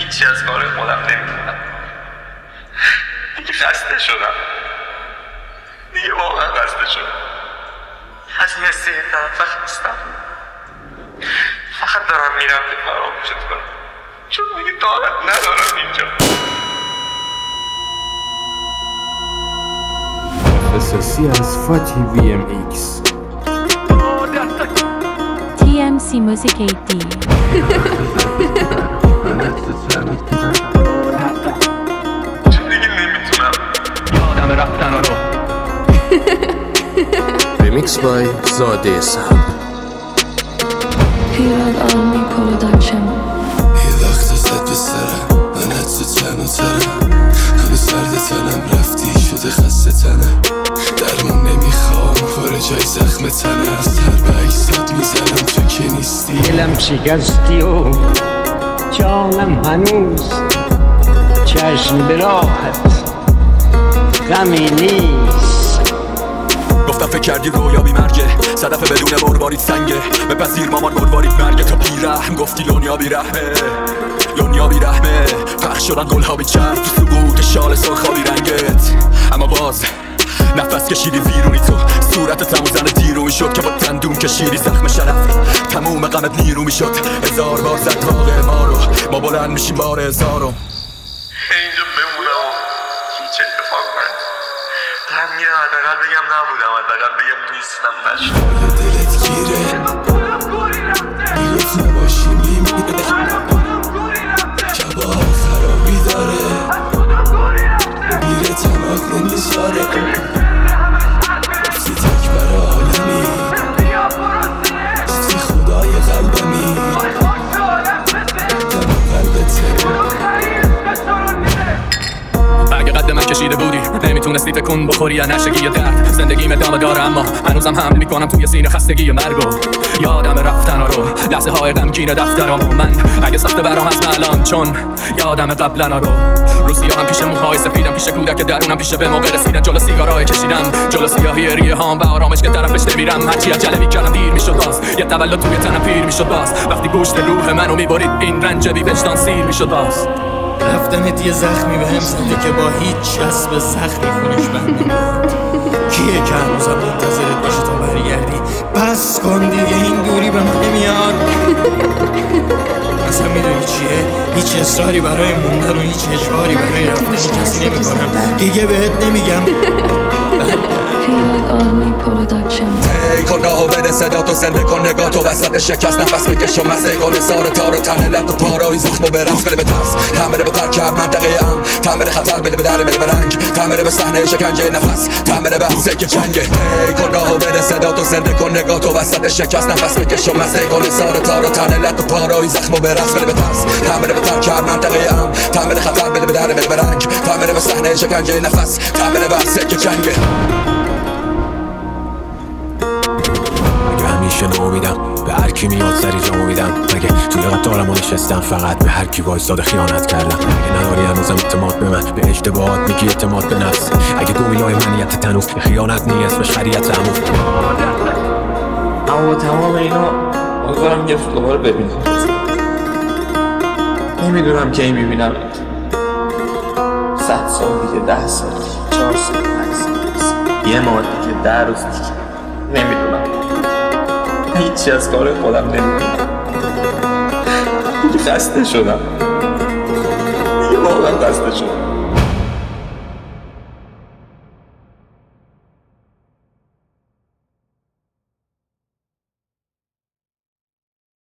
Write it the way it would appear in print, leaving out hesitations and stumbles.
هیچی از کار خودم نمیدونم. دیگه خسته شدم. دیگه واقعا خسته شدم. از این حسی این طرف خستم. فقط دارم میرم که فراموشت کنم، چون دیگه طاقت ندارم اینجا. خصوصی از فاتی VMX TMC Music 8D. دیگه نمیتونم. یادم رفتن رو Remix by زاده صاحب. پیراد آرمی پروداکشن. یه وقت زد به سرم منت تو تن و ترم، همه سرد تنم رفتی شده خسته تنم، درمون نمیخوام خوره جای زخم تنم، از هر به اکسات میزنم تو که نیستی. دلم شکستی و جانم هنوز چشم به راحت غمی نیست. گفتم فکر کردی رویا بی مرگه، صدف بدون مروارید سنگه، بپذیر مامان مروارید مرگه. تو بی رحم گفتی دنیا بی رحمه، دنیا بی رحمه. پخش شدن گلها بی چرخ تو سقوط شال سرخابی رنگت، اما باز نفس کشیدی ویرونی تو صورت تموم زن دیرو میشد که با دندون کشیدی زخم شرف تموم غمت نیرو میشد. هزار بار زد واقع ما رو، ما بلند میشیم بار هزارم. اینجا بمونم و هیچ اتفاق نیست. دارم میرم حداقل بگم نبودم، حداقل بگم نیستم. نشد دلت گیره میگفت نباشی میمیره، شبا خرابی داره میره تماک نمیذاره، گفتی تک برا عالمی گفتی خدای قلبمی دم قلبته. اگه قد من کشیده بودی نمیتونستی تکون بخوری یا نشگی یا درد. زندگیم ادامه داره اما هنوزم حمل میکنم توی سینه خستگی و مرگو. یادم رفتن رو لحظه های غمگین دفترام، من اگه سخته برام از الان چون یادم قبلا رو. روسیا هم پیش موهای سفیدم، پیش کودک درونم، پیش به موقع رسیدن جلو سیگارای کشیدم، جلو سیاهی ریه هام و آرامش که طرفش نمیرم. هرچی عجله میکردم دیر میشد باز، یه تولد توی تنم پیر میشد باز. وقتی گوشت روح منو میبرید این رنج بی وجدان سیر میشد باز. رفتنت یه زخمی بهم زده که با هیچ چسب زخمی خونش بند نمیاد. کیه که هنوزم منتظرت باشه تا برگردی؟ بس کن دیگه، این دوری به من نمیاد. اصلا میدونی چیه؟ هیچ اصراری برای موندن و هیچ اجباری برای رفتن کسی نمی کنم. دیگه بهت نمیگم. پیراد آرمی پروداکشن. ای کن راهو بده صدا تو زنده کن نگاه تو وسط شکست نفس بکش و مزه کن سار تار و تنه لب و پارای زخم و برفت بده به ترس تعمره به ترک منطقه ام تعمره خطر بده به در بده به رنگ تعمره به صحنه شکنجه نفس تعمره به سکه جنگه. ای کن راهو بده صدا تو زنده کن نگاه تو وسط شکست نفس بکش و مزه کن سار تار و تنه لب و پارای زخم و برفت بده به ترس تعمره به ترک منطقه ام تعمره خطر بده به در بده به رنگ تعمره به صحنه شکنجه نفس تعمره به سکه جنگه. همیشه ناامیدم به هر کی میاد سری جامو میدم، مگه توی قطارمو نشستم فقط به هر کی وایساده خیانت کردم. اگه نداری هنوزم اعتماد به من، به اشتباهات میگی اعتماد به نفس. اگه گویای منیت تنوز خیانت نی اسمش خریت عمو. اما تمام اینا امیدوارم یه روز دوباره ببینم. نمیدونم کی میبینم. 100 سال دیگه، 10 سال دیگه، 4 سال، 5 سال، یه ماه دیگه، 10 روز دیگه، نمیدونم. هیچی از کار خودم نمیدونم. دیگه خسته شدم. دیگه واقعا خسته شدم.